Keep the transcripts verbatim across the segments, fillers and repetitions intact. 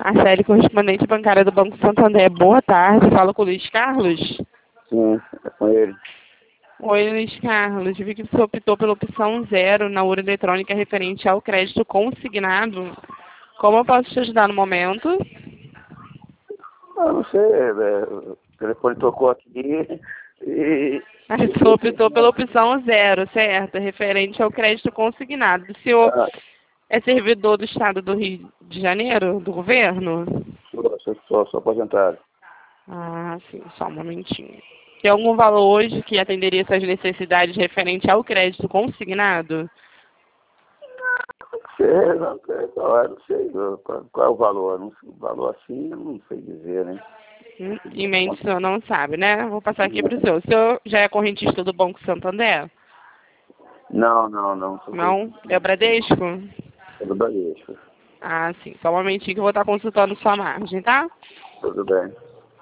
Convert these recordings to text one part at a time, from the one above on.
A série correspondente bancária do Banco Santander. Boa tarde, fala com o Luiz Carlos. Sim, é com ele. Oi, Luiz Carlos. Vi que você optou pela opção zero na urna eletrônica referente ao crédito consignado. Como eu posso te ajudar no momento? Ah, não sei, é, o telefone tocou aqui e... A você optou pela opção zero, certo? Referente ao crédito consignado. O senhor Ah, é servidor do Estado do Rio de Janeiro, do governo? sou, sou, sou, sou aposentado. Ah, sim, só um momentinho. Tem algum valor hoje que atenderia suas necessidades referente ao crédito consignado? Não sei, não sei, qual é, não sei qual, qual é o valor. Não sei, o valor assim eu não sei dizer, né? Hum, Em mente o senhor não sabe, né? Vou passar aqui para o senhor. O senhor já é correntista do Banco Santander? Não, não, não. Sou Não? É o Bradesco? tudo bem, Ah, sim. Só um momentinho que eu vou estar consultando sua margem, tá? tudo bem.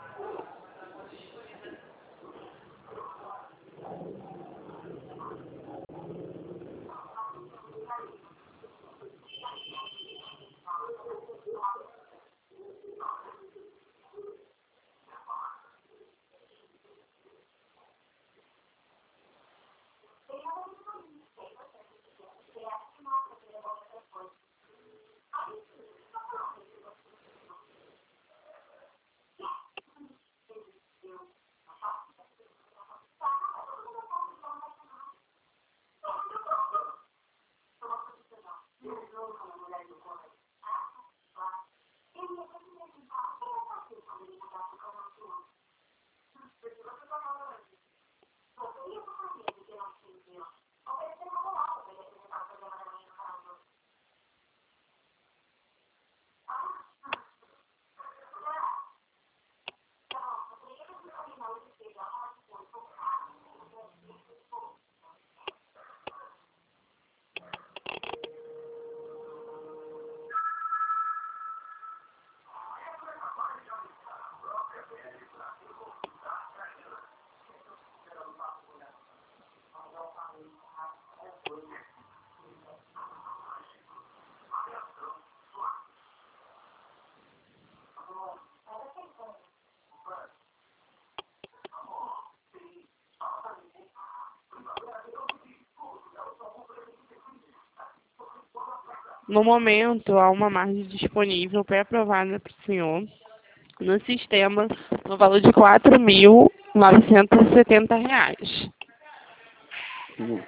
No momento, há uma margem disponível pré-aprovada para o senhor no sistema no valor de quatro mil novecentos e setenta reais. Hum.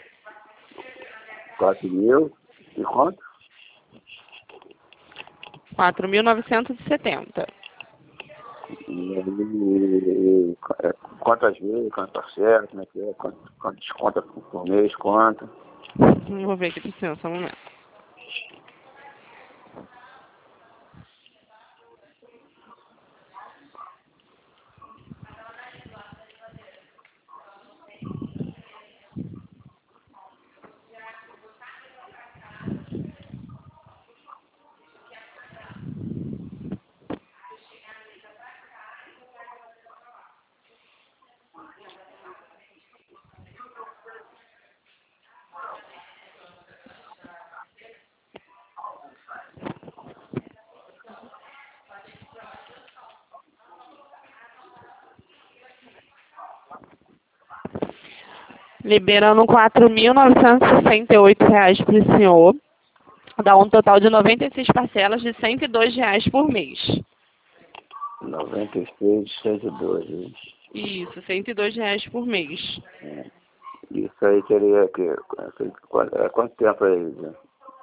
Quatro mil e quanto? quatro mil novecentos e setenta. E, e, e, é, quantas vezes, quantas parcelas, como é que é? Quanto, quanto desconta por, por mês, quanto? Vou ver aqui para o senhor, só um momento. Liberando quatro mil novecentos e sessenta e oito reais para o senhor. Dá um total de noventa e seis parcelas de cento e dois reais por mês. noventa e seis, cento e doze. Isso, cento e dois reais por mês. É. Isso aí teria que... Quanto, é, quanto tempo aí? Né?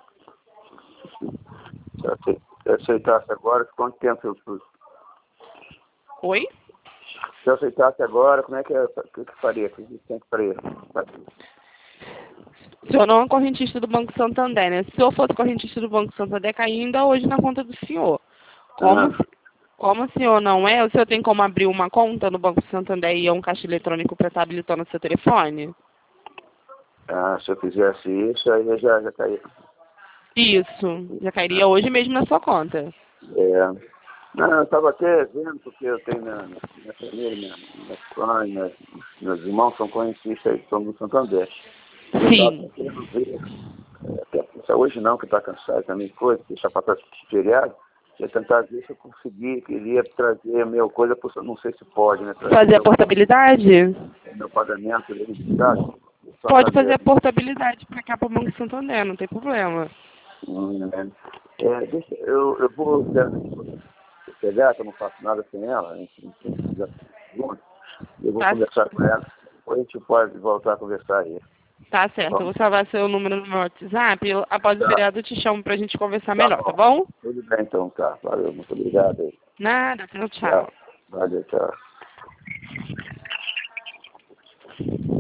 Se eu acei- se eu aceitasse agora, quanto tempo eu... Oi? Se eu aceitasse agora, como é que, é, que, que faria? Que tempo faria? O senhor não é correntista do Banco Santander, né? Se o senhor fosse correntista do Banco Santander, cairia ainda hoje na conta do senhor. Como, Ah, como o senhor não é, o senhor tem como abrir uma conta no Banco Santander e ir a um caixa eletrônico para estar habilitando o seu telefone? ah, se eu fizesse isso, aí eu já, já cairia. Isso, já cairia hoje mesmo na sua conta. É. Não, eu estava até vendo, porque eu tenho na, na minha família, minha, minha pai, minha, meus irmãos são correntistas aí, são do Santander. Eu estava Sim. querendo ver, é, até, hoje não, que está cansado também, coisa, deixar para trás feriado. ia tentar ver se eu conseguir, queria trazer a minha coisa, não sei se pode, né? Fazer meu, a portabilidade? meu pagamento, identidade. Pode fazer a portabilidade para cá para o Banco Santander, não tem problema. Hum, né? é, deixa, eu, eu vou pegar, que eu não faço nada sem ela, a gente precisa junto. Eu vou Tá, conversar com ela, depois a gente pode voltar a conversar aí. tá certo, eu vou salvar seu número no meu WhatsApp e após o Tá, feriado eu te chamo pra gente conversar tá melhor, tá bom. bom? Tudo bem então, tá. Valeu, muito obrigado aí. Nada, tchau, Tchau. tchau. Valeu, tchau.